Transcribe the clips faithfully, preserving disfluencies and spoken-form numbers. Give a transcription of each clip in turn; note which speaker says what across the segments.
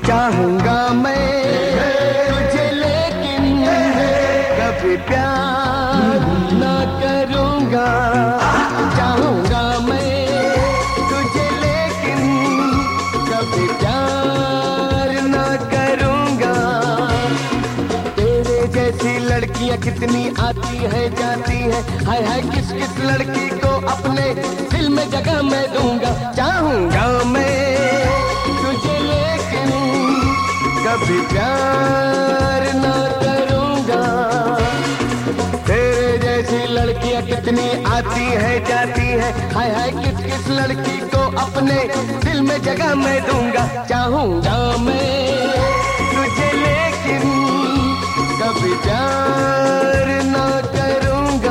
Speaker 1: चाहूंगा मैं तुझे लेकिन कभी प्यार ना करूंगा। चाहूंगा मैं तुझे लेकिन कभी प्यार ना करूंगा। तेरे जैसी लड़कियां कितनी आती है जाती है, हाय हाय किस किस लड़की को अपने दिल में जगह मैं दूंगा। चाहूंगा मैं तुझे लेकिन कभी प्यार ना करूंगा। तेरे जैसी लड़कियां कितनी आती है जाती है, हाय हाय किस किस लड़की को अपने दिल में जगह मैं दूंगा। चाहूंगा मैं तुझे लेकिन कभी प्यार ना करूंगा।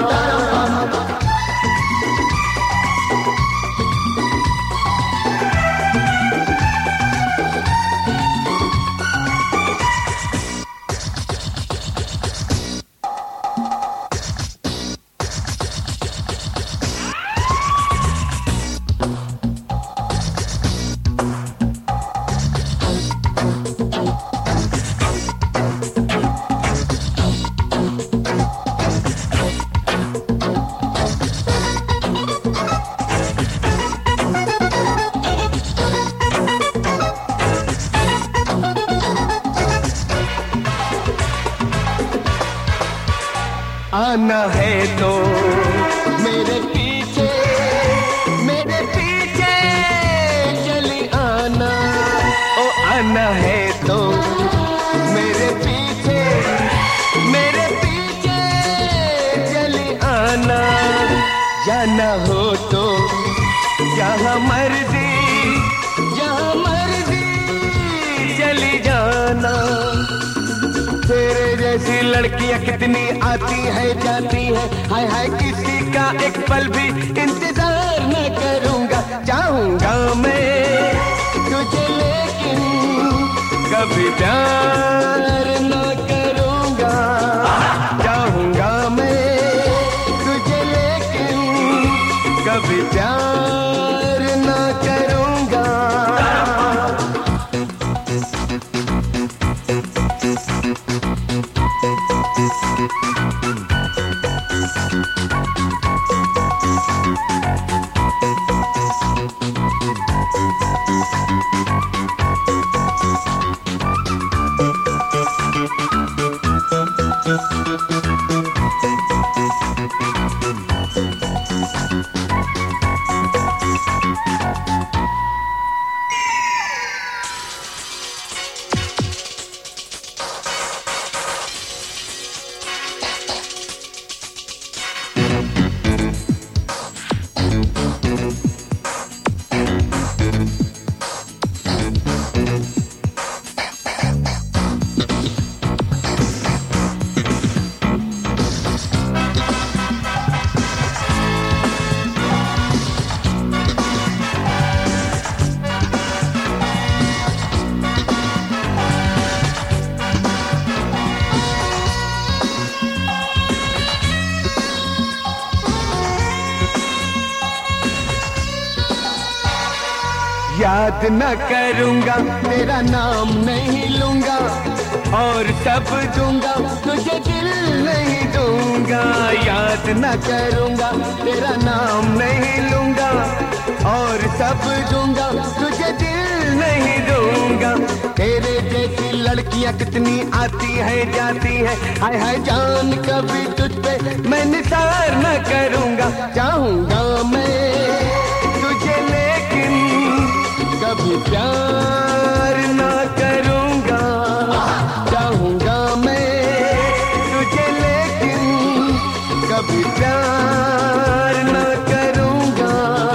Speaker 1: आना है तो मेरे पीछे मेरे पीछे चली आना। ओ आना है तो मेरे पीछे मेरे पीछे चली आना। जाना हो तो जहाँ मर्जी जहाँ मर्जी चली जाना। तेरे जैसी लड़कियां कितनी आती है जाती है, हाय हाय किसी का एक पल भी इंतजार न करूंगा। चाहूंगा मैं तुझे लेकिन कभी प्यार न करूंगा। चाहूंगा मैं तुझे लेकिन कभी प्यार न करूंगा। याद न करूंगा तेरा नाम नहीं लूंगा, और सब दूंगा तुझे दिल नहीं दूंगा। याद न करूंगा तेरा नाम नहीं लूंगा, और सब दूंगा तुझे दिल नहीं दूंगा। तेरे जैसी लड़कियां कितनी आती है जाती है, हाय हाय जान कभी तुझ पे मैं निसार न करूंगा। चाहूंगा मैं तुझे लेकिन कभी प्यार ना करूंगा। चाहूंगा मैं तुझे लेकिन कभी प्यार ना करूंगा।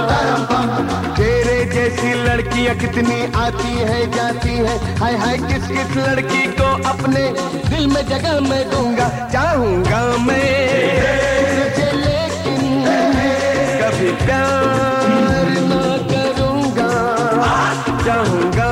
Speaker 1: तेरे जैसी लड़कियां कितनी आती है जाती है, हाय हाय किस किस लड़की को अपने दिल में जगह मैं दूंगा। चाहूंगा मैं तुझे लेकिन कभी प्यार ना करूंगा। चाहूंगा